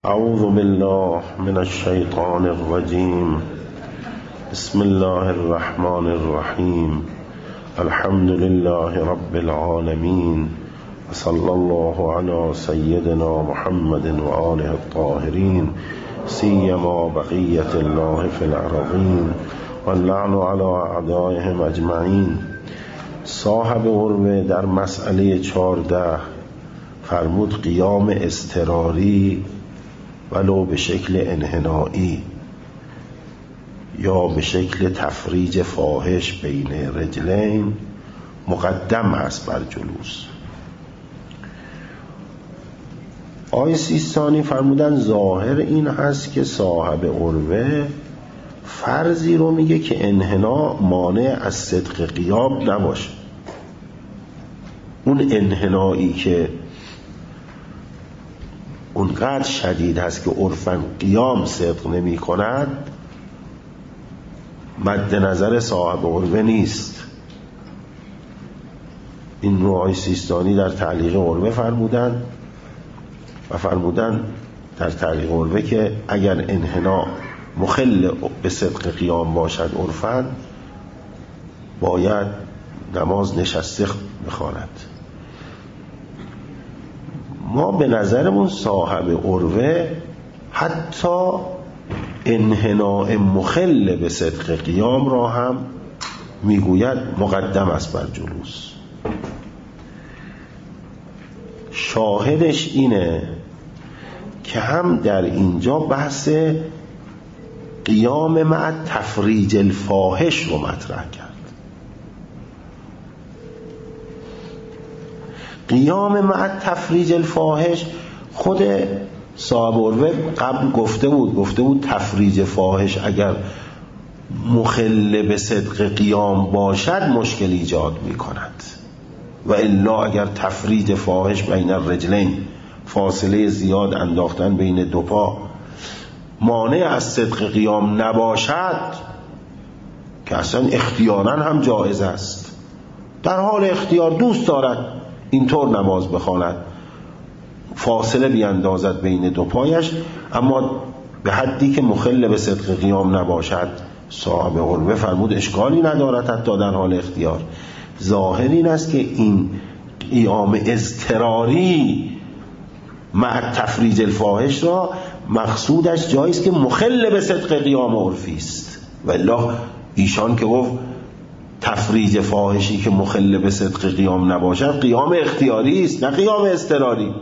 اعوذ بالله من الشیطان الرجیم. بسم الله الرحمن الرحیم. الحمد لله رب العالمین و صلی الله علی سیدنا محمد و آله الطاهرین سیما بقیة الله فی الارضین و اللعن علی اعدائهم اجمعین. صاحب عروه در مسئله 14 فرمود قیام اضطراری ولو به شکل انحنایی یا به شکل تفریج فاحش بین رجلین مقدم است بر جلوس. آقای سیستانی فرمودن ظاهر این هست که صاحب عروه فرضی رو میگه که انحنا مانع از صدق قیام نباشه. اون انحنایی که اونقدر شدید هست که عرفاً قیام صدق نمی کند مد نظر صاحب عروه نیست. این رو آقای سیستانی در تعلیق عروه فرمودن و فرمودن در تعلیق عروه که اگر انحنا مخل به صدق قیام باشد عرفاً باید نماز نشسته بخواند. ما به نظرمون صاحب عروه حتی انحناء مخل به صدق قیام را هم میگوید مقدم است بر جلوس. شاهدش اینه که هم در اینجا بحث قیام مع تفریج الفاحش رو مطرح کرد. قیام مع تفریج الفاحش خود صاحب عروه قبل گفته بود تفریج فاحش اگر مخل به صدق قیام باشد مشکل ایجاد می کند و الا اگر تفریج فاحش بین الرجلین فاصله زیاد انداختن بین دو پا مانع از صدق قیام نباشد که اصلا اختیاراً هم جایز است. در حال اختیار دوست دارد اینطور نماز بخواند فاصله بیاندازد بین دو پایش اما به حدی که مخل به صدق قیام نباشد صاحب عروه فرمود اشکالی ندارد حتی در حال اختیار. ظاهر این است که این قیام اضطراری مع تفریج الفاحش را مقصودش جاییست که مخل به صدق قیام عرفی است و الا ایشان که گفت تفریج فاحشی که مخل به صدق قیام نباشد قیام اختیاری است نه قیام اضطراری.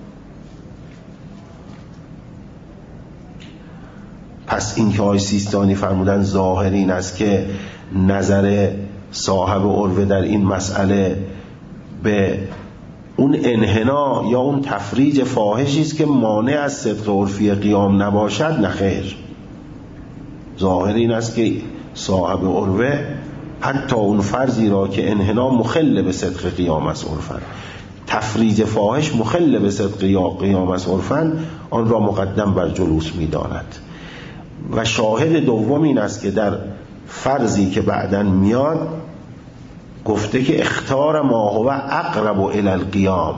پس این که آقای سیستانی فرمودن ظاهر این است که نظر صاحب عروه در این مسئله به اون انحنا یا اون تفریج فاحشی است که مانع از صدق عرفی قیام نباشد نه خیر. ظاهر این است که صاحب عروه حتی اون فرضی را که انحنا مخل به صدق قیام است عرفاً تفریج فاحش مخل به صدق قیام است عرفاً آن را مقدم بر جلوس می داند. و شاهد دوم این است که در فرضی که بعداً میاد گفته که اختار ما هو اقرب الی القیام.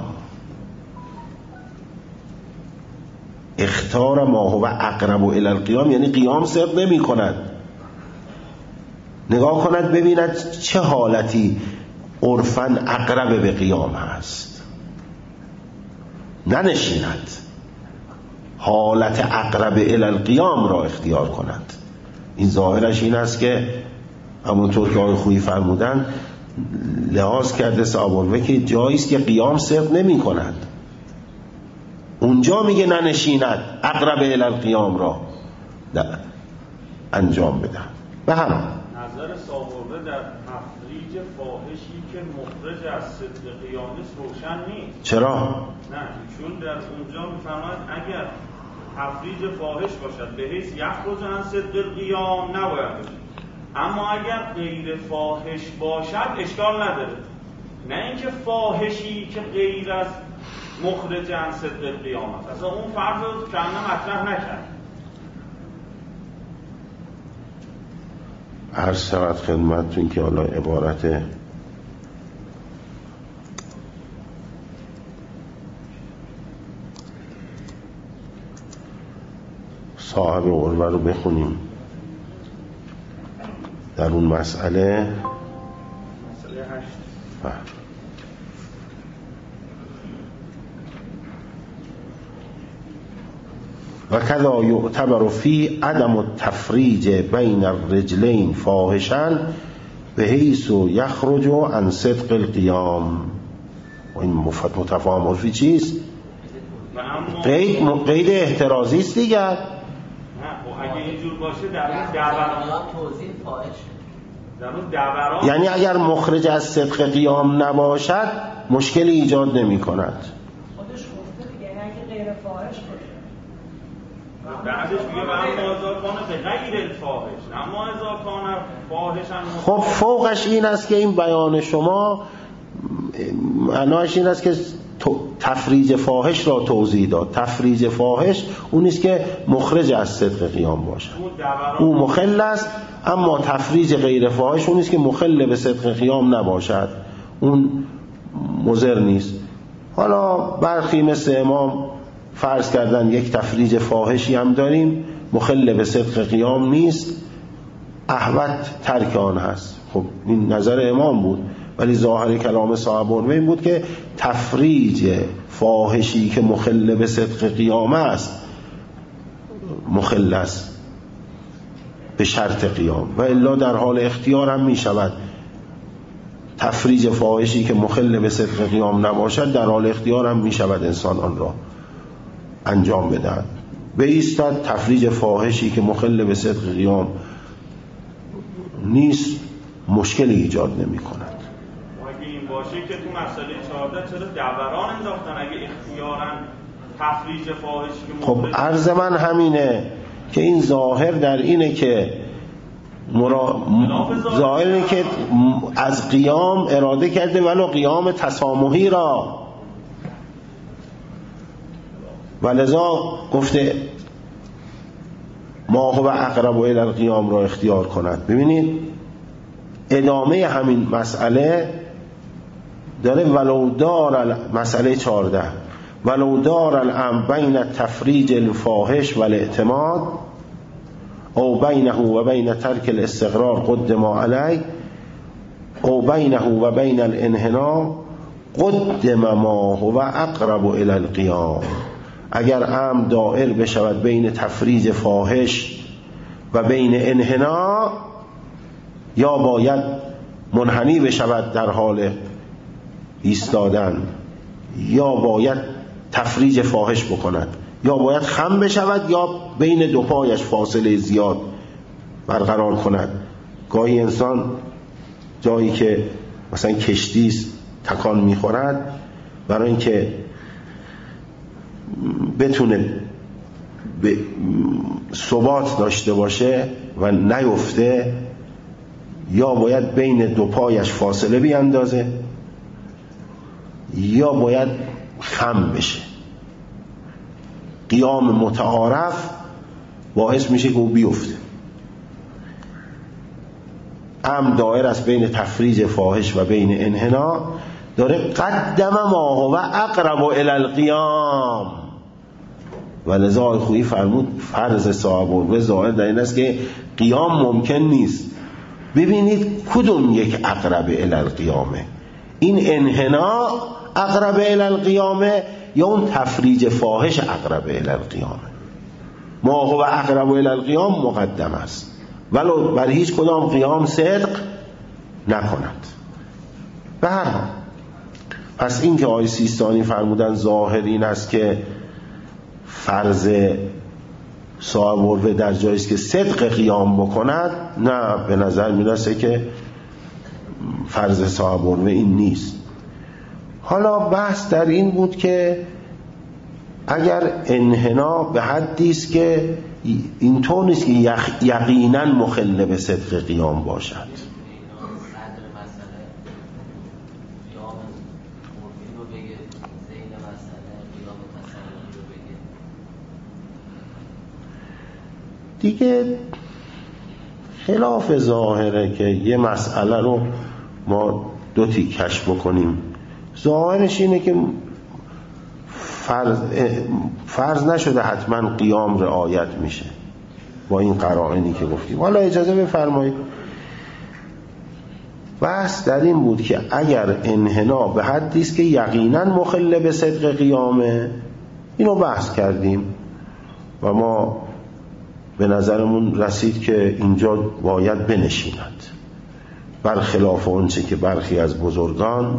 اختار ما هو اقرب الی القیام یعنی قیام صدق نمی کند. نگاه کند ببیند چه حالتی عرفاً اقرب به قیام هست ننشیند حالت اقرب الی القیام را اختیار کند. این ظاهرش این است که همونطور که آقای خویی فرمودن لحاظ کرده صاحب عروه که جاییست که قیام صدق نمی کند اونجا میگه ننشیند اقرب الی القیام را انجام بده. به هم نظر صاحب عروه در تفریج فاحشی که مخرج از صدق قیام است روشن نیست. چرا؟ نه چون در اونجا میفرماید اگر تفریج فاحش باشد به حیث یخرج عن صدق القیام نباید باشد اما اگر غیر فاحش باشد اشکال نداره. نه اینکه فاحشی که غیر از مخرج عن صدق القیام است اصلا اون فرض رو کنه مطرح نکرد. عرض شود خدمتتون که حالا عبارت صاحب عروه رو بخونیم در اون مسئله 8. و کذا یعتبر فی عدم التفریج بین الرجلین فاحشا به حیث یخرج عن صدق القیام. و این متفاهم عرفی چیست؟ قید احترازی است دیگر. نه اگه اینجور باشه در اون دعواران توضیح فاحش، یعنی اگر مخرج از صدق قیام نباشد مشکلی ایجاد نمی کند. خودش گفته دیگه اگه غیر فاحش باشه بعدش میگه و اما اذا کان به غیر الفاحش، اما اذا کان فاحشا. خب فوقش این است که این بیان شما معناش این است که تفریج فاحش را توضیح داد. تفریج فاحش اون است که مخرج از صدق قیام باشد، او مخل است، اما تفریج غیر فاحش اون است که مخل به صدق قیام نباشد، اون مضر نیست. حالا برخی مثل امام فرض کردن یک تفریج فاحشی هم داریم مخل به صدق قیام نیست، احوط ترک آن هست. خب این نظر امام بود، ولی ظاهر کلام صاحب عروه این بود که تفریج فاحشی که مخل به صدق قیام است مخل است به شرط قیام، و الا در حال اختیار هم می شود. تفریج فاحشی که مخل به صدق قیام نباشد در حال اختیار هم می شود انسان آن را انجام بدهد. به ایستاد تفریج فاحشی که مخل به صدق قیام نیست مشکلی ایجاد نمی کند. اگه این باشه که تو مسئله 14 چرا دوران انداختن اگه اختیاراً تفریج فاحشی که خب عرض من همینه که این ظاهر در اینه که ظاهر اینه که از قیام اراده کرده ولو قیام تسامحی را، ولذا گفته ما هو اقرب الی القیام را اختیار کند. ببینید ادامه همین مسئله داره ولو دار مسئله 14 ولو دار الامر بین تفریج الفاحش و الاعتماد او بینه و بین ترک الاستقرار قدم علی او بینه و بین الانحناء قدم ما هو اقرب الی القیام. اگر امر دائر بشود بین تفریج فاحش و بین انحناء، یا باید منحنی بشود در حال ایستادن، یا باید تفریج فاحش بکند، یا باید خم بشود، یا بین دو پایش فاصله زیاد برقرار کند. گاهی انسان جایی که مثلا کشتی تکان میخورد، برای اینکه بتونه ثبات داشته باشه و نیفته، یا باید بین دو پایش فاصله بیاندازه، یا باید خم بشه. قیام متعارف باعث میشه که او بیفته. امر دائر است بین تفریج فاحش و بین انحناء، داره قدم ما هو اقرب الی القیام. ولذا خویی فرمود فرض صاحب عروه ظاهر در این است که قیام ممکن نیست. ببینید کدوم یک اقرب الی القیامه، این انحناء اقرب الی القیامه یا اون تفریج فاحش اقرب الی القیامه؟ ما هو اقرب الی القیام مقدم است، ولو بر هیچ کدام قیام صدق نکند. به هر حال پس این که آقای سیستانی فرمودن ظاهر این است که فرض صاحب عروه در جایی است که صدق قیام بکند، نه، به نظر میرسه که فرض صاحب عروه این نیست. حالا بحث در این بود که اگر انحنا به حدی است که اینطور نیست که یقینا مخل به صدق قیام باشد. دیگه خلاف ظاهره که یه مسئله رو ما دو تیکش بکنیم. ظاهرش اینه که فرض نشده حتما قیام رعایت میشه با این قرائنی که گفتیم. حالا اجازه بفرمایید بحث در این بود که اگر انحنا به حدی است که یقینا مخل به صدق قیامه، اینو بحث کردیم و ما به نظرمون رسید که اینجا باید بنشیند، برخلاف اونچه که برخی از بزرگان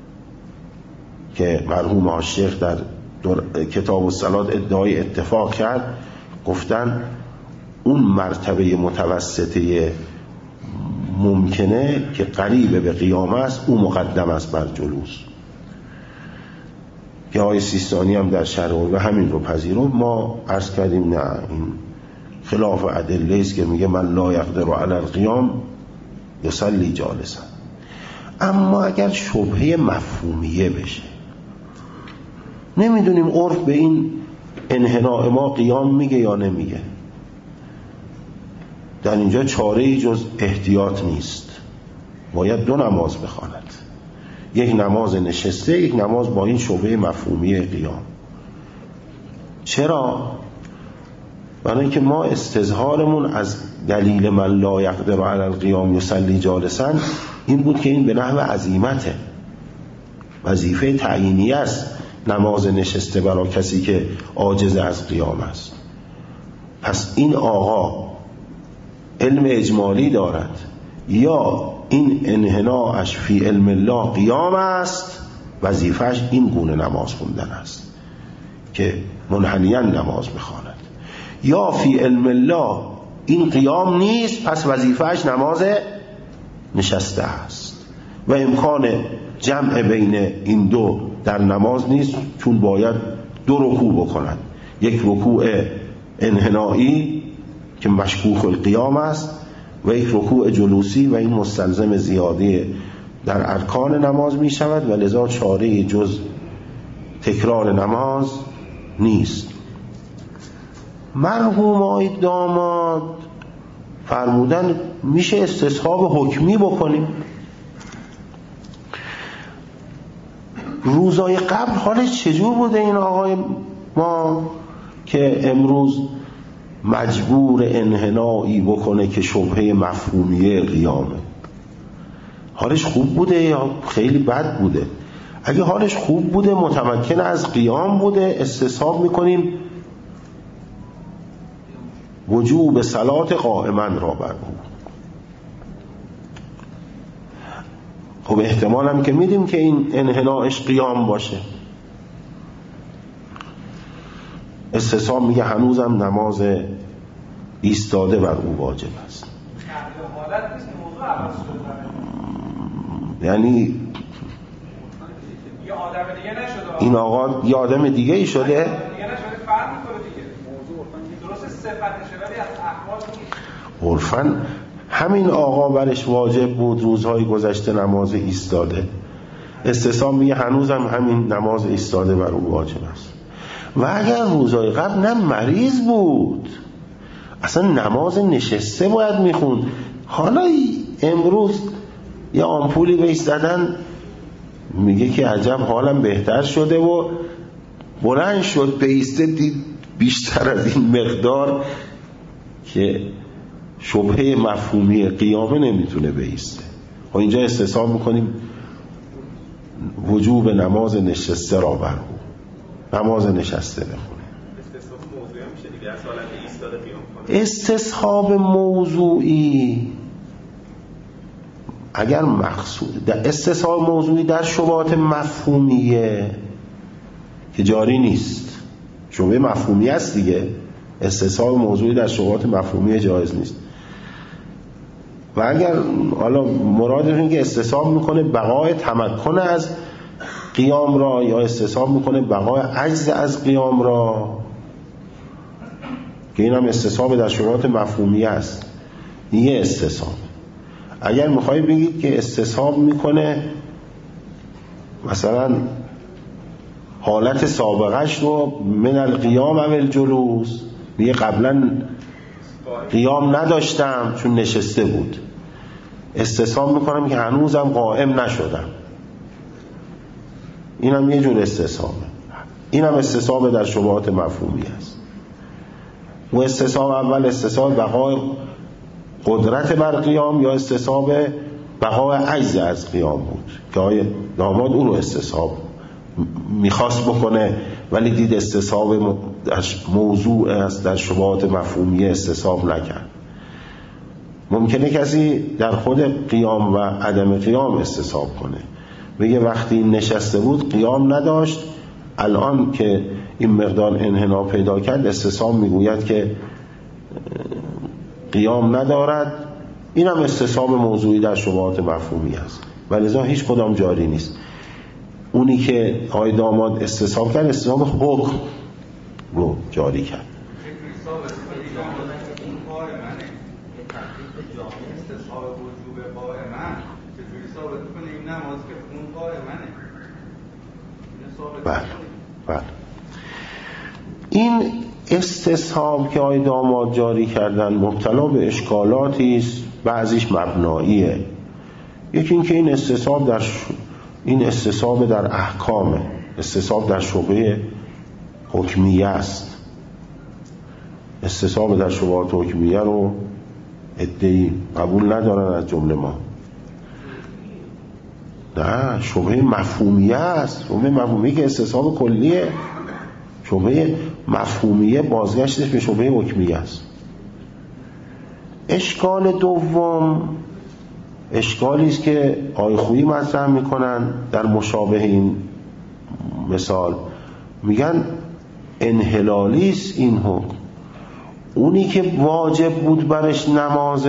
که مرحوم آشیخ در کتاب الصلات ادعای اتفاق کرد، گفتن اون مرتبه متوسطه ممکنه که قریب به قیام است او مقدم است بر جلوس. که آقای سیستانی هم در شرح و همین رو پذیرفت. ما عرض کردیم نه، این خلاف ادله است که میگه من لا یقدر علی القیام یصلی جالسا. اما اگر شبهه مفهومیه بشه، نمیدونیم عرف به این انحناء ما قیام میگه یا نمیگه، در اینجا چاره‌ای جز احتیاط نیست، باید دو نماز بخواند، یک نماز نشسته، یک نماز با این شبهه مفهومی قیام. چرا؟ برای اینکه ما استظهارمون از دلیل من لا یقدر علی القیام یصلی جالسا این بود که این به نحو عزیمته، وظیفه تعیینیه است نماز نشسته برای کسی که عاجز از قیام است. پس این آقا علم اجمالی دارد یا این انحناءش فی علم الله قیام است، وظیفهش این گونه نماز خوندن است که منحنیاً نماز بخواند، یا فی علم الله این قیام نیست پس وظیفهش نماز نشسته است و امکان جمع بین این دو در نماز نیست، چون باید دو رکوع بکند، یک رکوع انحنایی که مشکوک القیام است و یک رکوع جلوسی و این مستلزم زیادی در ارکان نماز می شود و لذا چاره جز تکرار نماز نیست. مرحوم آقای داماد فرمودن میشه استصحاب حکمی بکنیم. روزای قبل حالش چجور بوده این آقای ما که امروز مجبور انحنایی بکنه که شبهه مفهومیه قیامه؟ حالش خوب بوده یا خیلی بد بوده؟ اگه حالش خوب بوده، متمکن از قیام بوده، استصحاب میکنیم وجوب صلات قائما را بر او. خب احتمال هم که میدیم که این انحناش قیام باشه. استصحاب میگه هنوزم نماز ایستاده بر او واجب است. یعنی این آقا یه آدم دیگه ای شده؟ عرفاً همین آقا برش واجب بود روزهای گذشته نماز ایستاده، استصحاب میگه هنوزم همین نماز ایستاده بر او واجب است. و اگر روزهای قبل نه مریض بود اصلا نماز نشسته باید میخوند، حالا امروز یه آمپولی بهش زدن میگه که عجب حالم بهتر شده و بلند شد بایسته، دید بیشتر از این مقدار که شبهه مفهومی قیامه نمیتونه بایسته. و اینجا استصحاب میکنیم وجوب نماز نشسته را بر او، نماز نشسته بخونه. استصحاب موضوعی اگر مقصود استصحاب موضوعی در شبهات مفهومیه که جاری نیست، شبهه مفهومی است دیگه، استصحاب موضوعی در شبهات مفهومی جایز نیست. و اگر حالا مرادتون که استصحاب میکنه بقای تمکن از قیام را یا استصحاب میکنه بقای عجز از قیام را، که این هم استصحاب در شبهات مفهومی است، یه استصحاب. اگر میخوایی بگید که استصحاب میکنه مثلا حالت سابقش رو من القیام او الجلوس، میگه قبلا قیام نداشتم چون نشسته بود، استصحاب میکنم که هنوزم قائم نشدم، این هم یه جور استصحابه. این هم استصحاب در شبهات مفهومی است. و استصحاب اول استصحاب بقای قدرت بر قیام یا استصحاب بقای عجز از قیام بود که آقای داماد اون رو استصحاب میخواست بکنه ولی دید استصحاب موضوع است در شبهات مفهومی استصحاب نکرد. ممکنه کسی در خود قیام و عدم قیام استصحاب کنه، بگه وقتی نشسته بود قیام نداشت، الان که این مقدار انحنا پیدا کرد استصحاب میگوید که قیام ندارد. این هم استصحاب موضوعی در شبهات مفهومی است و لذا هیچ کدام جاری نیست. اونی که آقای داماد استصحاب کرد استصحاب حکم رو جاری کرد. بله. این استصحاب که آقای داماد جاری کردن مبتلا به اشکالاتی است، بعضیش مبناییه. یکی این که این استصحاب در احکامه، استصحاب در شبهه حکمیه است. استصحاب در شبهات حکمیه رو عده‌ای قبول ندارن از جمله ما. نه، شبهه مفهومیه است. شبهه مفهومیه که استصحاب کلیه. شبهه مفهومیه بازگشتش به شبهه حکمیه است. اشکال دوم اشکالی است که آقای خویی مطرح میکنن در مشابه این مثال، میگن انحلالی است این حکم. اونی که واجب بود برش نماز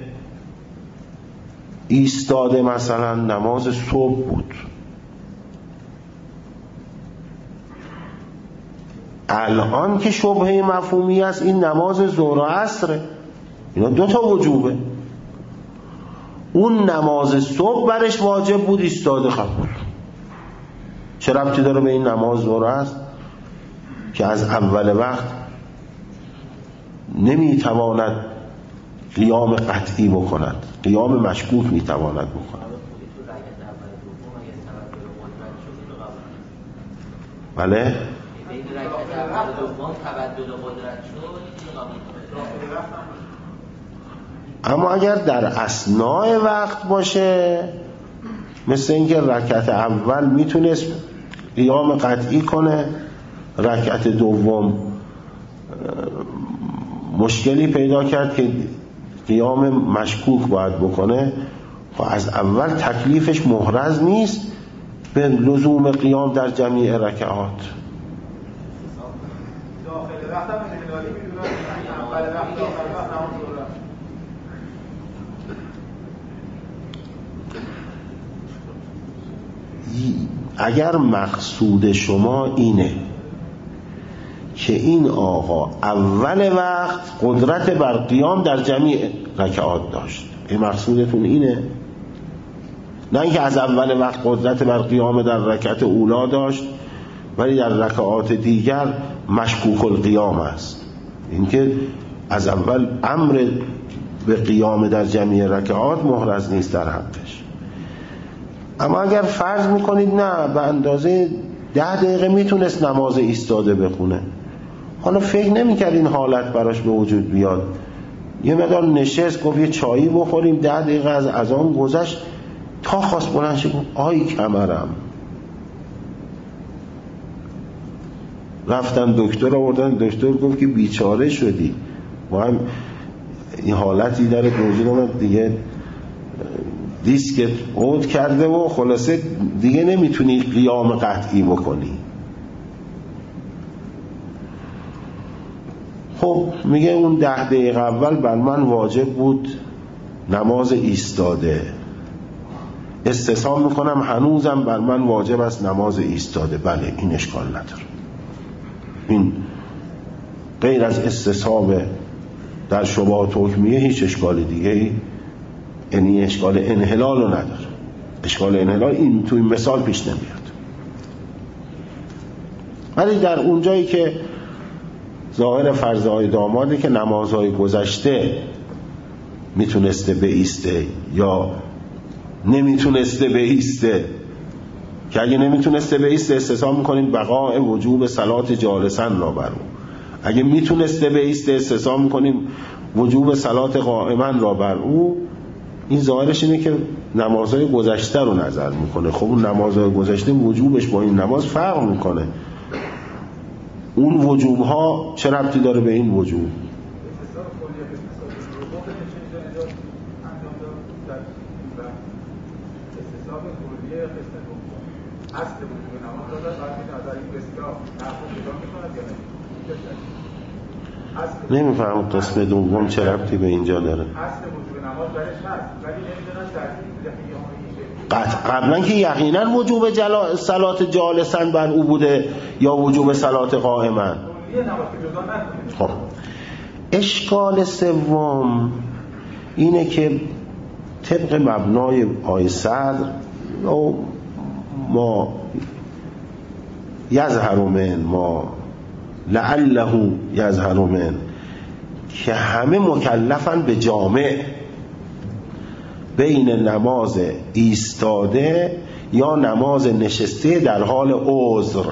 ایستاده، مثلا نماز صبح بود، الان که شبهه مفهومی است این نماز ظهر و عصره، اینا دوتا وجوبه. اون نماز صبح برش واجب بود ایستاده قبول. چه ربطی داره به این نماز ظهر است که از اول وقت نمیتواند قیام قطعی بکند، قیام مشکوک میتواند بکند. بله؟ اما اگر در اثناء وقت باشه، مثل اینکه رکعت اول میتونست قیام قطعی کنه، رکعت دوم مشکلی پیدا کرد که قیام مشکوک باید بکنه، خب از اول تکلیفش محرز نیست به لزوم قیام در جمیع رکعات. داخل وقت هم انحلالی میدونن، اول وقت داخل وقت نماز ظهر. اگر مقصود شما اینه که این آقا اول وقت قدرت بر قیام در جمیع رکعات داشت، این مقصودتون اینه، نه اینکه از اول وقت قدرت بر قیام در رکعت اولا داشت ولی در رکعات دیگر مشکوک القیام است. اینکه از اول امر به قیام در جمیع رکعات محرز نیست در حقش. اما اگر فرض میکنید نه به اندازه 10 دقیقه میتونست نماز ایستاده بخونه، حالا فکر نمیکرد این حالت براش به وجود بیاد، یه مقدار نشست گفت یه چایی بخوریم، 10 دقیقه از اذان گذشت، تا خواست بلند شه گفت آی کمرم. رفتن دکتر آوردن، دکتر گفت که بیچاره شدی، ما هم این حالتی داره که وجود اومد دیگه، دیسکت عود کرده و خلاصه دیگه نمیتونی قیام قطعی بکنی. خب میگه اون 10 دقیقه اول بر من واجب بود نماز ایستاده، استصحاب میکنم هنوزم بر من واجب است نماز ایستاده. بله، این اشکال نداره، این غیر از استصحاب در شبهات حکمیه هیچ اشکال دیگه، یعنی اشکال انحلال رو نداره. اشکال انحلال این توی مثال پیش نمیاد. ولی در اونجایی که ظاهر فرض‌های داماده که نمازهای گذشته میتونسته بایسته یا نمیتونسته بایسته، که اگه نمیتونسته بایسته استثناء میکنیم بقاء وجوب صلات جالسن را بر او. اگه میتونسته بایسته استثناء میکنیم وجوب صلات قائما را بر او. این ظاهرش اینه که نمازهای گذشته رو نظر میکنه. خب اون نمازهای گذشته وجوبش با این نماز فرق میکنه. اون وجوب ها چه ربطی داره به این وجوب؟ نمیفهم قسم دوم چه ربطی به اینجا داره. قبلا که یقینا وجوب صلات جالسن بر او بوده یا وجوب صلات قائما. خب اشکال سوم اینه که طبق مبنای آیه صدر ما یظهر من ما لعله یظهر من که همه مکلفن به جامع بین نماز ایستاده یا نماز نشسته در حال عذر.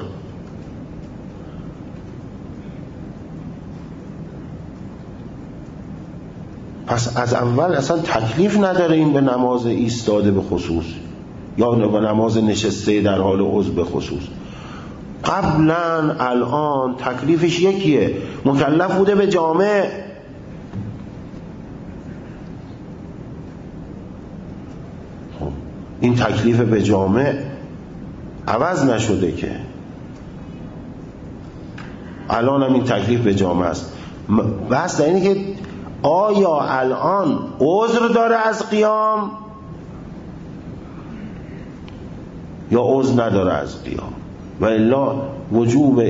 پس از اول اصلا تکلیف نداره این به نماز ایستاده به خصوص یا به نماز نشسته در حال عذر به خصوص. قبلا الان تکلیفش یکیه، مکلف بوده به جامع. این تکلیف به جامع عوض نشده که الان هم این تکلیف به جامع است. بحث اینه که آیا الان عذر داره از قیام یا عذر نداره از قیام، و الا وجوب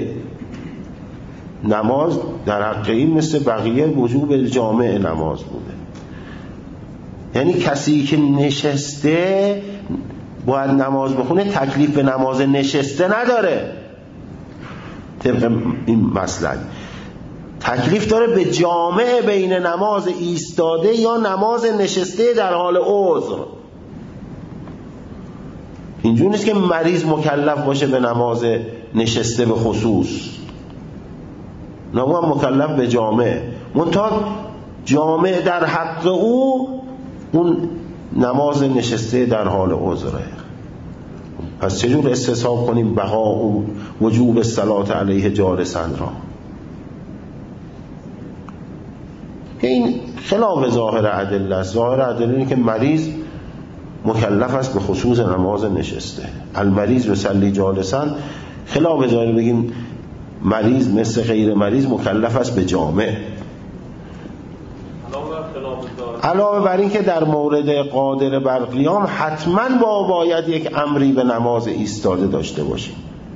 نماز در حق این مثل بقیه وجوب جامع نماز بوده. یعنی کسی که نشسته باید نماز بخونه تکلیف به نماز نشسته نداره. طبق این مسلک تکلیف داره به جامع بین نماز ایستاده یا نماز نشسته در حال عذر. اینجور نیست که مریض مکلف باشه به نماز نشسته به خصوص، نه هم مکلف به جامع، منتها جامع در حق او اون نماز نشسته در حال عذره. پس چجور استصحاب کنیم بقا و وجوب صلات علیه جالسن را؟ که این خلاف ظاهر ادله است. ظاهر ادله اینه که مریض مکلف است به خصوص نماز نشسته. المریض یصلی جالسن، خلاف ظاهر بگیم مریض مثل غیر مریض مکلف است به جامع. علاوه بر این که در مورد قادر بر قیام حتما باید یک امری به نماز ایستاده داشته باشیم.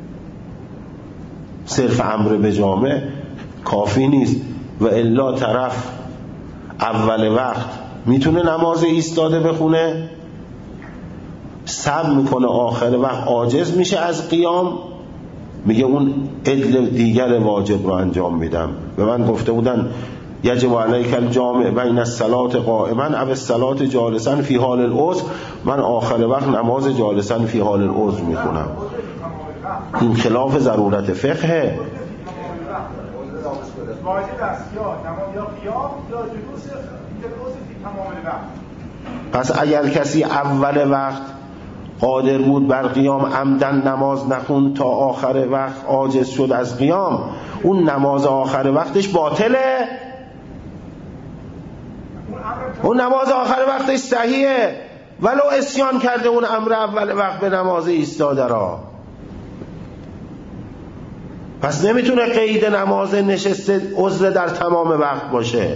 صرف امر به جامع کافی نیست، و الا طرف اول وقت میتونه نماز ایستاده بخونه، صبر میکنه آخر وقت عاجز میشه از قیام، میگه اون عدل دیگر واجب رو انجام میدم. به من گفته بودن یجب علیک الجامع بین الصلات قائما او الصلات جالسا فی حال العذر، من آخر وقت نماز جالسا فی حال العذر میکنم. این خلاف ضرورت فقهه. واجب است یا نماز یا قیام یا جلوس فی تمام الوقت. پس اگر کسی اول وقت قادر بود بر قیام عمدن نماز نخوند تا آخر وقت عاجز شد از قیام، اون نماز آخر وقتش باطله؟ اون نماز آخر وقتش صحیحه ولو عصیان کرده اون امر اول وقت به نماز ایستاده را. پس نمیتونه قید نماز نشسته عذر در تمام وقت باشه.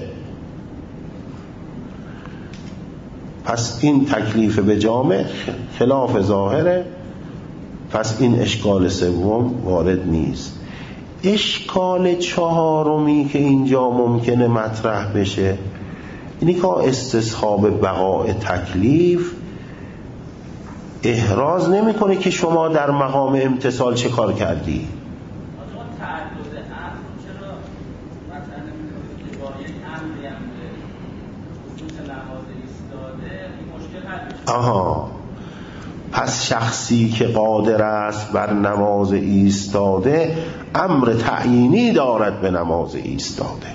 پس این تکلیف به جامع خلاف ظاهره. پس این اشکال سوم وارد نیست. اشکال چهارمی که اینجا ممکنه مطرح بشه اینی که استصحاب بقاء تکلیف احراز نمیکنه که شما در مقام امتثال چه کار کردی. آها، پس شخصی که قادر است بر نماز ایستاده امر تعیینی دارد به نماز ایستاده.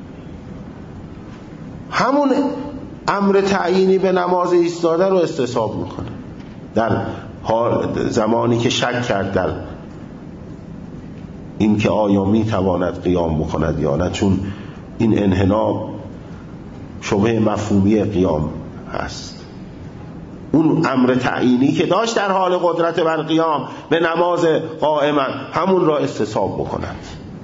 همون امر تعیینی به نماز ایستاده رو استصحاب میکنه در زمانی که شک کرد در این که آیا میتواند قیام بکند یا نه، چون این انحنا شبه مفهومی قیام هست. اون امر تعیینی که داشت در حال قدرت بر قیام به نماز قائما همون را استصحاب بکند.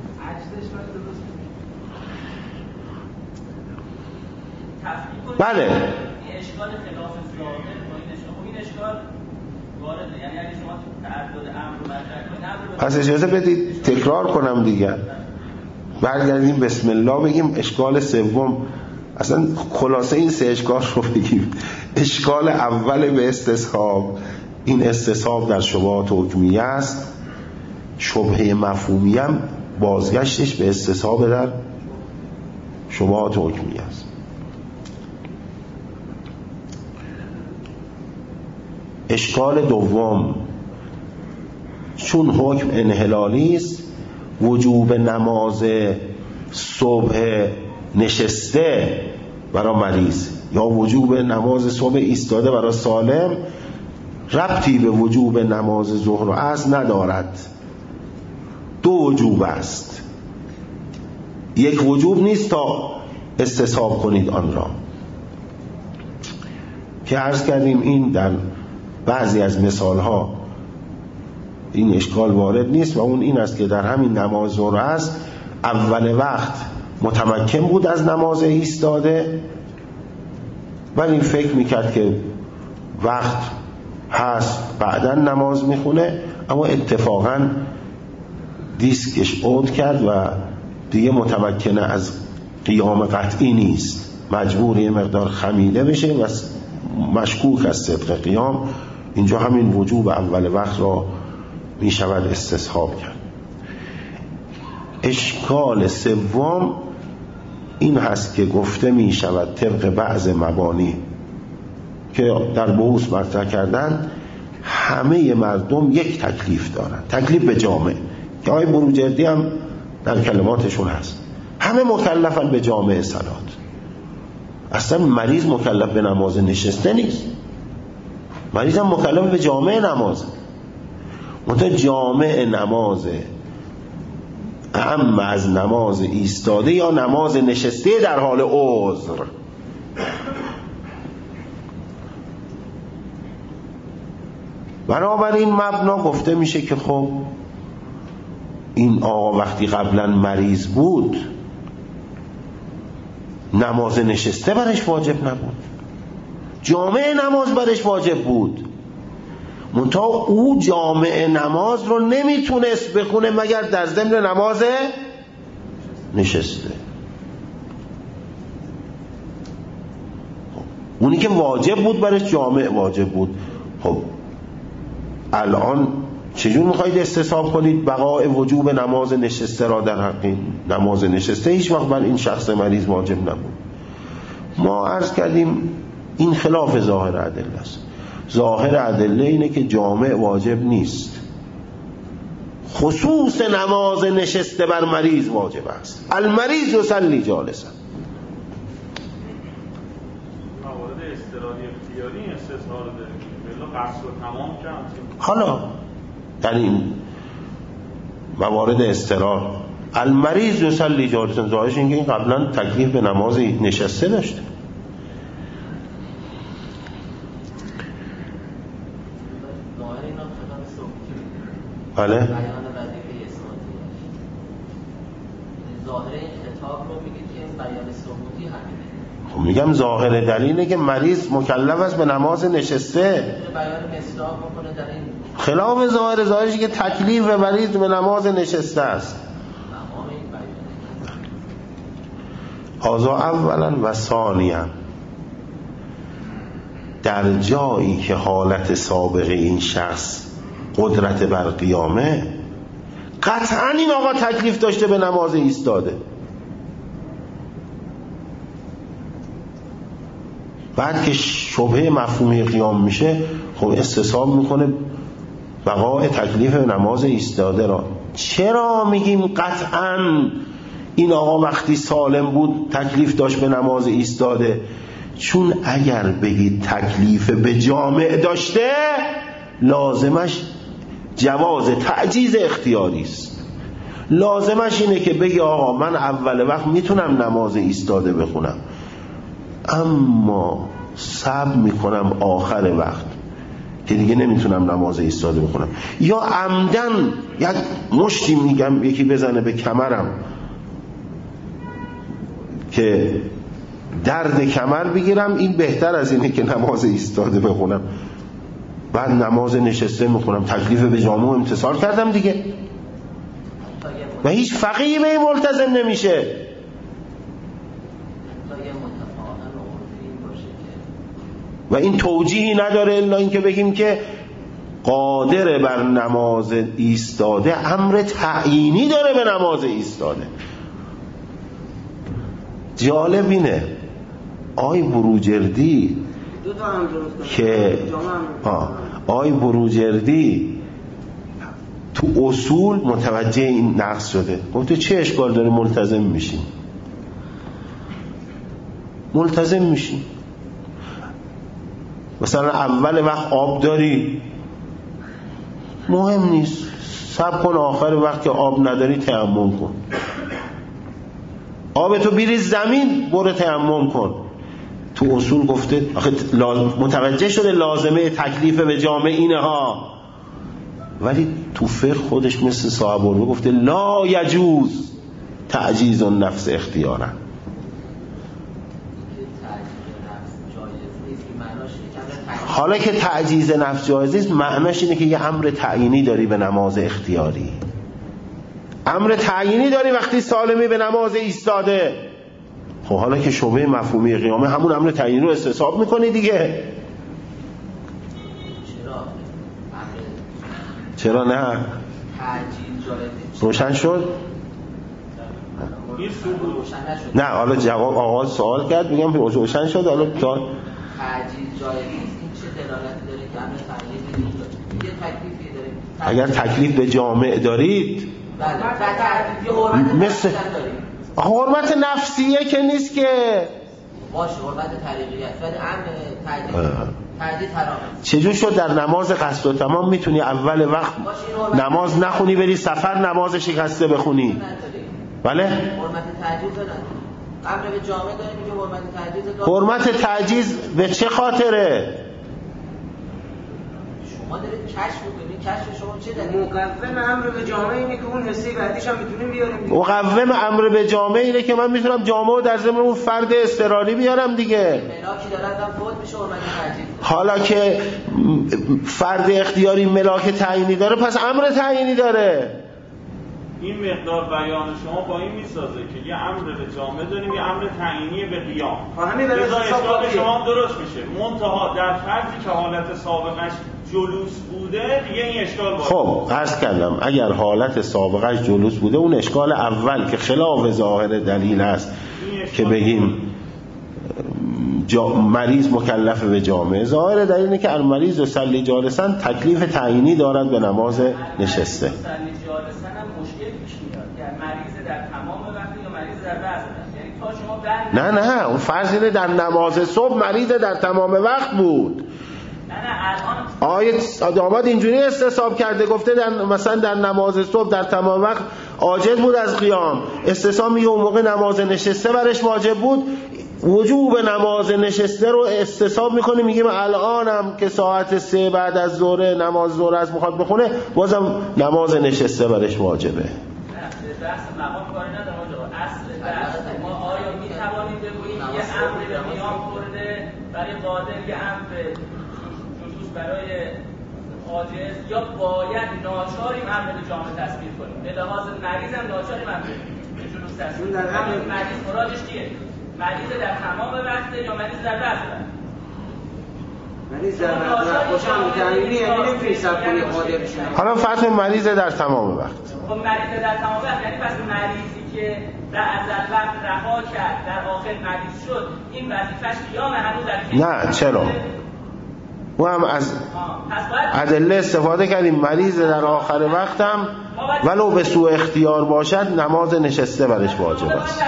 بله اشکال خلاف ظاهر با این اشکال وارده، یعنی اگه شما تعدد امر رو مطرح کنید پس اجازه بدید تکرار کنم دیگه، برگردیم بسم الله بگیم اشکال سوم. اصلا خلاصه این سه اشکال رو بگیم. اشکال اول به استصحاب، این استصحاب در شبهات حکمیه است. شبهه مفهومیه هم بازگشتش به استصحاب در شبهات حکمیه است. اشکال دوم، چون حکم انحلالی است، وجوب نماز صبح نشسته برای مریض یا وجوب نماز صبح ایستاده برای سالم ربطی به وجوب نماز ظهر و عصر ندارد. دو وجوب است، یک وجوب نیست تا استصحاب کنید آن را، که عرض کردیم این در بعضی از مثال ها این اشکال وارد نیست و اون این است که در همین نماز ظهر و عصر اول وقت متمکن بود از نماز ایستاده، ولی فکر میکرد که وقت هست بعداً نماز میخونه، اما اتفاقاً دیسکش عود کرد و دیگه متمکن از قیام قطعی نیست، مجبور یه مقدار خمیده بشه و مشکوک از صدق قیام. اینجا همین وجوب اول وقت را میشود استصحاب کرد. اشکال سوم این هست که گفته می شود طبق بعض مبانی که در بحوث مطرح کردن همه مردم یک تکلیف دارن، تکلیف به جامع، که آقای بروجردی هم در کلماتشون هست، همه مکلفن به جامع صلات. اصلا مریض مکلف به نماز نشسته نیست، مریض هم مکلف به جامع نماز. منتها جامع نماز اهم از نماز ایستاده یا نماز نشسته در حال عذر. بنابراین مبنا گفته میشه که خب این آقا وقتی قبلا مریض بود نماز نشسته برش واجب نبود، جامع نماز برش واجب بود، منتها او جامع نماز رو نمیتونست بخونه مگر در ضمن نماز نشسته. اونی که واجب بود برش جامع واجب بود. خب الان چجور میخواید استصحاب کنید بقاء وجوب نماز نشسته را در حق نماز نشسته؟ هیچ وقت بر این شخص مریض واجب نبود. ما عرض کردیم این خلاف ظاهر ادله است. ظاهر ادله اینه که جامع واجب نیست، خصوص نماز نشسته بر مریض واجب است. المریض یصلی جالسا. موارد اضطراری اختیاری استثنا رو داریم، بلا قصد رو تمام کرد. حالا در این موارد اضطرار المریض یصلی جالسا ظاهرش اینه که این قبلا تکلیف به نماز نشسته داشته. بله بیان وظیفه اثباتی. ظاهر این خطاب رو میگید که این بیان ثبوتی همینه. خب میگم ظاهر دلیله که مریض مکلف است به نماز نشسته. بیان مصداق بکنه در این خلاف ظاهر، ظاهرش که تکلیف مریض به نماز نشسته است. تمام این بیان هذا اولا و ثانیا، در جایی که حالت سابقه این شخص قدرت بر قیامه، قطعا این آقا تکلیف داشته به نماز ایستاده. بعد که شبهه مفهومی قیام میشه، خب استصحاب میکنه بقای تکلیف نماز ایستاده را. چرا میگیم قطعاً این آقا وقتی سالم بود تکلیف داشت به نماز ایستاده؟ چون اگر بگید تکلیف به جامع داشته لازمش جواز تعجیز اختیاری است. لازمش اینه که بگی آقا من اول وقت میتونم نماز ایستاده بخونم اما صبر میکنم آخر وقت که دیگه نمیتونم نماز ایستاده بخونم، یا عمدن یک مشتی میگم یکی بزنه به کمرم که درد کمر بگیرم، این بهتر از اینه که نماز ایستاده بخونم، بعد نماز نشسته میخونم، تکلیف به جامع امتثال کردم دیگه. و هیچ فقیه به این ملتزم نمیشه. و این توجیهی نداره الا اینکه بگیم که قادر بر نماز ایستاده امر تعیینی داره به نماز ایستاده. جالب اینه آی بروجردی تو اصول متوجه این نقص شده، گفته چه اشکال داره ملتزم میشین؟ ملتزم میشین مثلا اول وقت آب داری مهم نیست، صبر کن آخر وقت که آب نداری تیمم کن، آبتو بریز زمین برو تیمم کن. تو اصول گفته متوجه شده لازمه تکلیف به جامع اینه ها، ولی تو فقه خودش مثل صاحب العلم گفته لا یجوز تعجیز النفس اختیارا. حالا که تعجیز نفس جایز نیست معناش اینه که یه امر تعیینی داری به نماز اختیاری، امر تعیینی داری وقتی سالمی به نماز ایستاده. خب حالا که شبه مفهومی قیامه همون امر تعیینی رو استصحاب میکنی دیگه. چرا نه؟ روشن شد؟ نه حالا جواب آغاز سوال کرد میگم روشن شد. حالا تعجیل جایز این چه دلالتی داره که امر تعیینی یه تکلیفی داره؟ اگر تکلیف به جامع دارید مثل حرمت نفسیه که نیست که باشه، حرمت طریقیت، ولی امر تعجیل حرام. چجور شد در نماز قصد و تمام میتونی اول وقت نماز نخونی بری سفر نماز شکسته بخونی؟ بله؟ حرمت تعجیل امر به جامع داره میگه حرمت تعجیز. حرمت تعجیز به چه خاطره؟ شما دارید کشف می‌کنید، کشف شما چه دلیل؟ مقوم امر به جامع اینه که اون حصه بعدیش هم میتونیم بیاریم. مقوم امر به جامع اینه که من میتونم جامع رو در ضمن اون فرد اضطراری بیارم دیگه. ملاکی داره ازم فوت میشه حرمت تعجیز. حالا که فرد اختیاری ملاک تعیینی داره پس امر تعیینی داره. این مقدار بیان شما با این میسازه که یه امر به جامع داریم یه امر تعیینی به قیام. لذا اشکال شما درست میشه. منتها در فرضی که حالت سابقش جلوس بوده دیگه این اشکال باشه. خب عرض کردم اگر حالت سابقش جلوس بوده اون اشکال اول که خلاف ظاهر دلیل است که بگیم مریض مکلف به جامع، ظاهر دلیل اینه که المریض یصلی جالسا تکلیف تعیینی دارد به نماز نشسته. یصلی جالسا هم مشکل پیش میاد که مریض در تمام وقت یا مریض در بعض وقت، یعنی تا شما نه اون فرض اینه در نماز صبح مریض در تمام وقت بود. الان آیت داماد اینجوری استصحاب کرده، گفته در مثلا در نماز صبح در تمام وقت عاجز بود از قیام، استصحاب میگه اون موقع نماز نشسته برش واجب بود، وجوب نماز نشسته رو استصحاب میکنه میگیم الانم که ساعت 3 بعد از ظهر نماز ظهر از میخواد بخونه بازم نماز نشسته برش واجبه. بحث مقام کاری ندارم آقا، اصل بحث ما آیا میتوانیم بگوییم یه امر به قیام خورده برای قادر، یه امر جلوس برای عاجز، یا باید ناچاریم امر به جامع تصویر کنیم؟ به لحاظ مریض هم ناچاریم امر به جلوس تصویر کنیم. مریض مرادش کیه؟ مریض در تمام وقته یا مریض در بعض وقت؟ مریض در بعض باشه هم تعیینی، یعنی نمیتونی صبر کنی قادر بشی. حالا فرض مریض در تمام وقت. خب مریض در تمام وقت یعنی پس مریضی که در ازل وقت رها کرد در آخر مریض شد این وظیفش قیام هنوز در نه چرا؟ و هم از ادله استفاده کردیم مریض در آخر وقتم ولو به سوء اختیار باشد نماز نشسته برش واجب است.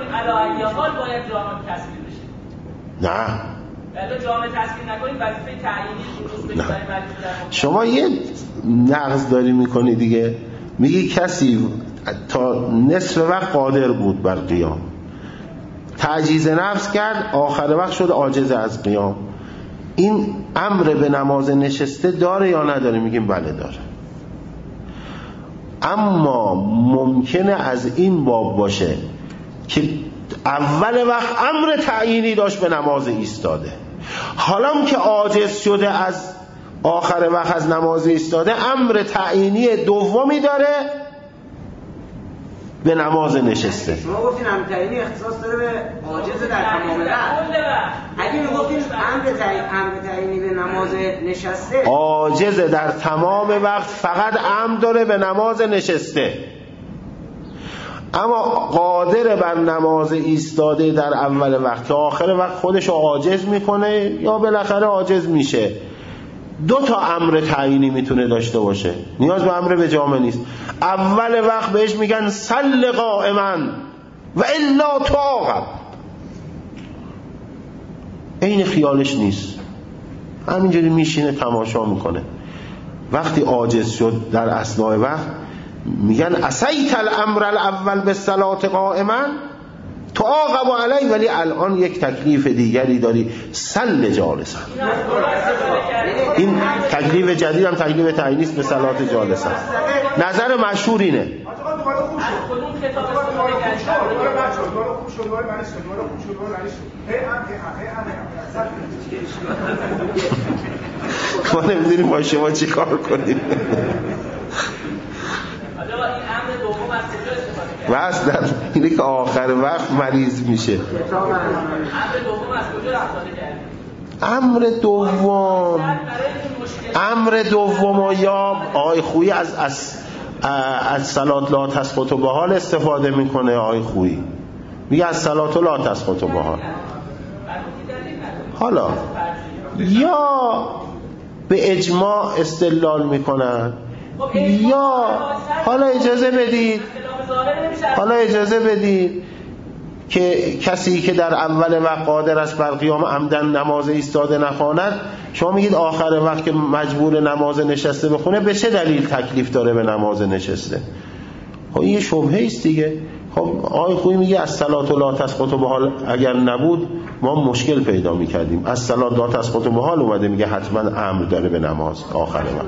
نه شما یه نقض داری میکنی دیگه، میگی کسی تا نصف وقت قادر بود بر قیام، تعجیز نفس کرد آخر وقت شد عاجز از قیام، این امر به نماز نشسته داره یا نداره؟ میگیم بله داره. اما ممکنه از این باب باشه که اول وقت امر تعیینی داشت به نماز ایستاده، حالا که عاجز شده از آخر وقت از نماز ایستاده امر تعیینی دومی داره به نماز نشسته. شما گفتین امر تعیینی اختصاص داره به عاجز در تمام وقت. اگه میگفتین امر تعیینی به نماز نشسته، عاجز در تمام وقت فقط امر داره به نماز نشسته، اما قادر بر نماز ایستاده در اول وقت که آخر وقت خودشو عاجز میکنه یا بالاخره عاجز میشه، دو تا امر تعیینی میتونه داشته باشه، نیاز به امر به جامع نیست. اول وقت بهش میگن صل قائما و الا تعاقب، این خیالش نیست، همینجوری میشینه تماشا میکنه. وقتی عاجز شد در اثناء وقت میگن اسیت الامر الاول به صلات قائما تعاقب علی، ولی الان یک تکلیف دیگری داری، صل جالسا. این تکلیف جدید هم تکلیف تعیینی است به صلات جالسا. نظر مشهور اینه. ما نمیدونیم با شما چی کار کنیم. واسه در اینه که آخر وقت مریض میشه. امر دوم یا آقای خویی از صلات لا تسقط به حال استفاده میکنه. آقای خویی میگه از صلات لا تسقط به حال. حالا یا به اجماع استدلال میکنن یا حالا اجازه بدید که کسی که در اول وقت قادر است بر قیام عمدن نماز ایستاده نخواند، شما میگید آخر وقت که مجبور نماز نشسته بخونه، به چه دلیل تکلیف داره به نماز نشسته؟ خب این شبهه است دیگه. خب آقای خویی میگه از صلات لا تسقط به حال اگر نبود ما مشکل پیدا میکردیم، از صلات لا تسقط به حال اومده میگه حتما امر داره به نماز آخر وقت.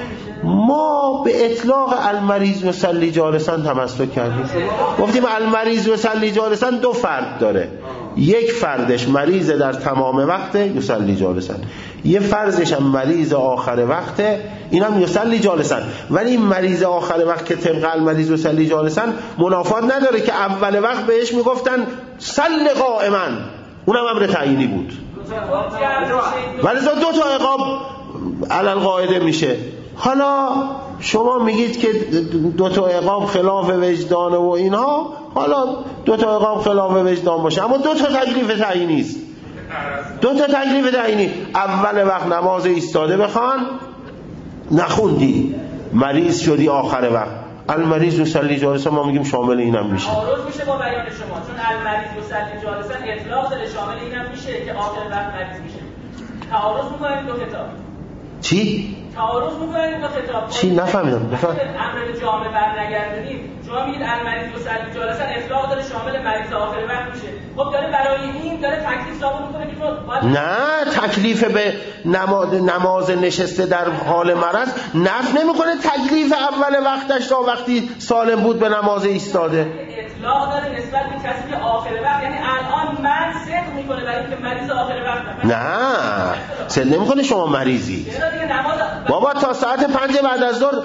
ما به اطلاق المریض یصلی جالسا تمسک کردیم، گفتیم المریض یصلی جالسا دو فرد داره، یک فردش مریض در تمام وقت یصلی جالسا، یه فرضش هم مریض آخر وقت، اینم یصلی جالسا. ولی این مریض آخر وقت که طبق المریض یصلی جالسا منافات نداره که اول وقت بهش میگفتن صل قائما، اونم امر تعیینی بود، ولی دو تا عقاب علی القاعده میشه. حالا شما میگید که دو تا عقاب خلاف وجدان و اینها، حالا دو تا عقاب خلاف وجدان باشه، اما دو تا تکلیف تعیینی است. دو تا تکلیف تعیینی، اول وقت نماز ایستاده بخوان، نخوندی مریض شدی آخر وقت، المریض یصلی جالسا، ما میگیم شامل اینم میشه. تعارض میشه با بیان شما، چون المریض یصلی جالسا اطلاق داره، شامل اینم میشه که آخر وقت مریض میشه. تعارض میکنید دو کتاب. چی؟ تعارض میکنید دو کتاب. چی؟ نفهمیدم. امر جامع برنگردونید. شما میگید المریض یصلی جالسا اطلاق داره، شامل مریض آخر وقت میشه. خب داره برای این داره تکلیف ثابت میکنه که تو نه، تکلیف به نماز نشسته در حال مرض نفی نمیکنه تکلیف اول وقتش تا وقتی سالم بود به نماز ایستاده. اطلاق داره نسبت به کسی که آخر وقت، یعنی الان من صدق میکنه برای اینکه مریض آخر وقت. نه صدق نمیکنه شما مریضی. بابا تا ساعت 5 بعد از ظهر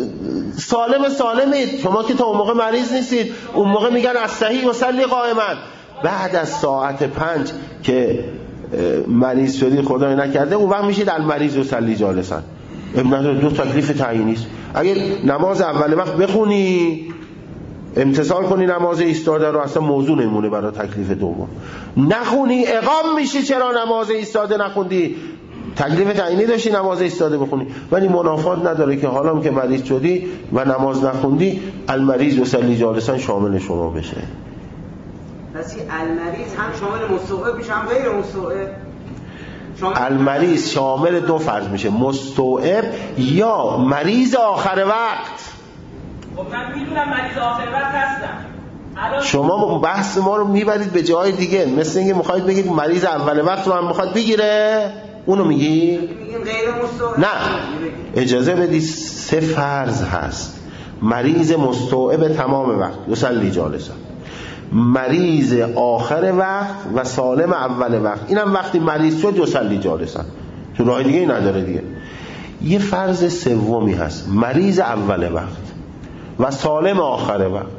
سالمید، شما که تا اون موقع مریض نیستید. اون موقع میگن الصحیح یصلی قائما. بعد از ساعت 5 که مریض شدی خدای نکرده، اون وقت میشید المریض یصلی جالسا. دو تکلیف تعیینی است. اگه نماز اول وقت بخونی امتثال کنی نماز ایستاده رو، اصلا موضوع نمونه برای تکلیف دوم. نخونی اقام میشی. چرا نماز ایستاده نخوندی؟ تکلیف تعیینی داشتی نماز ایستاده بخونی، ولی منافات نداره که حالا که مریض شدی و نماز نخوندی المریض یصلی جالسا شامل شما بشه. پس المریض هم شامل مستوعب میشه هم غیر مستوعب. المریض شامل دو فرض میشه، مستوعب یا مریض آخر وقت. خب من میدونم مریض آخر وقت هستم. شما بحث ما رو میبرید به جای دیگه، مثل اینکه میخواید بگید مریض اول وقت رو هم میخواد بگیره، اونو میگی؟ میگیم غیر مستوعب. نه، اجازه بدید 3 فرض هست. مریض مستوعب تمام وقت یصلی جالسا، مریض آخر وقت و سالم اول وقت. اینم وقتی مریض شد یصلی جالسا، تو راه دیگه نداره دیگه. یه فرض سومی هست، مریض اول وقت و سالم آخر وقت.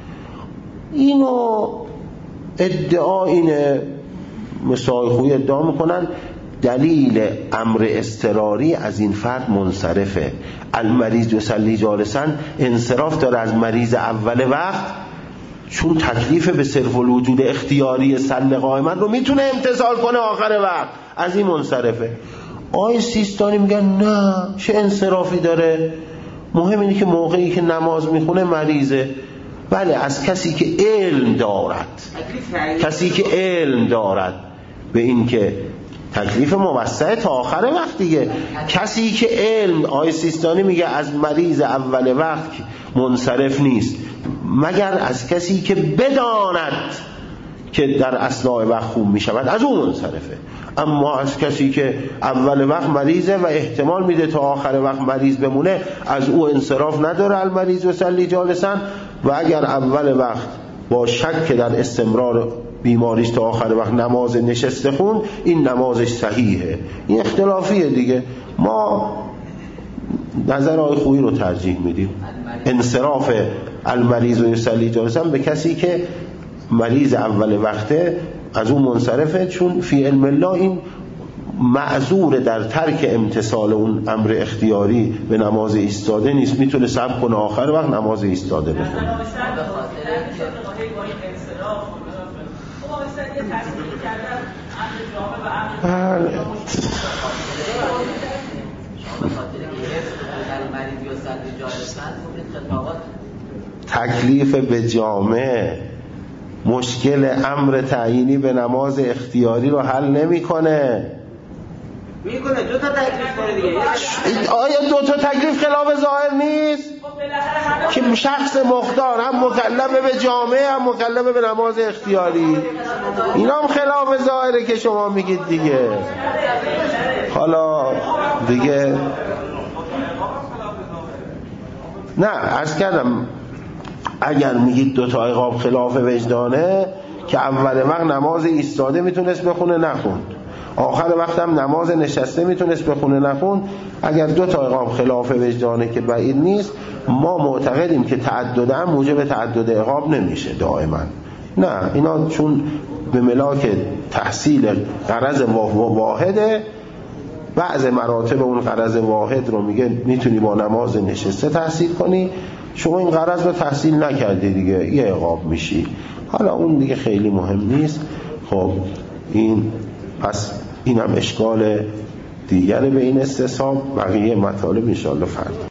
اینو ادعا اینه، مسائل خوی ادعا میکنن دلیل امر اضطراری از این فرد منصرفه. المریض یصلی جالسا انصراف داره از مریض اول وقت، چون تکلیف به صرف الوجود اختیاری صل قائما رو میتونه امتثال کنه آخر وقت، از این منصرفه. آقای سیستانی میگن نه، چه انصرافی داره، مهم اینه که موقعی که نماز میخونه مریضه. بله، از کسی که علم دارد، کسی که علم دارد به این که تکلیف موسع تا آخر وقت دیگه، کسی که علم، آقای سیستانی میگه از مریض اول وقت منصرف نیست مگر از کسی که بداند که در اثناء وقت خوب میشود، از اون منصرفه. اما از کسی که اول وقت مریضه و احتمال میده تا آخر وقت مریض بمونه، از او انصراف نداره المریض یصلی جالسا. و اگر اول وقت با شک در استمرار بیماریش تا آخر وقت نماز نشسته خوند، این نمازش صحیحه. این اختلافیه دیگه. ما نظر آقای خویی رو ترجیح میدیم، انصراف المریض یصلی جالسا به کسی که مریض اول وقته از اون منصرفه، چون فی علم الله این معذور در ترک امتثال اون امر اختیاری به نماز ایستاده نیست، میتونه صبر کنه آخر وقت نماز ایستاده بخونه. تکلیف به جامع مشکل امر تعیینی به نماز اختیاری رو حل نمیکنه. میکنه دو تا تکلیف داره دیگه. آیا دو تا تکلیف خلاف ظاهر نیست؟ که شخص مختار هم مکلف به جامع هم مکلف به نماز اختیاری، اینا هم خلاف ظاهره که شما میگید دیگه. حالا دیگه نه، عرض کردم اگر میگید دو تا عقاب خلاف وجدانه، که اول وقت نماز ایستاده میتونست بخونه نخوند، آخر وقت هم نماز نشسته میتونست بخونه نخوند، اگر دو تا عقاب خلاف وجدانه که بعید نیست، ما معتقدیم که تعدد هم موجب تعدد عقاب نمیشه دائما. نه، اینا چون به ملاک تحصیل غرض واحده، بعض مراتب اون غرض واحد رو میگه میتونی با نماز نشسته تحصیل کنی، شما این غرض رو تحصیل نکردی دیگه، یه عقاب میشی. حالا اون دیگه خیلی مهم نیست. خب این پس اینم اشکال دیگره به این استصحاب. بقیه مطالب انشاءالله فردا.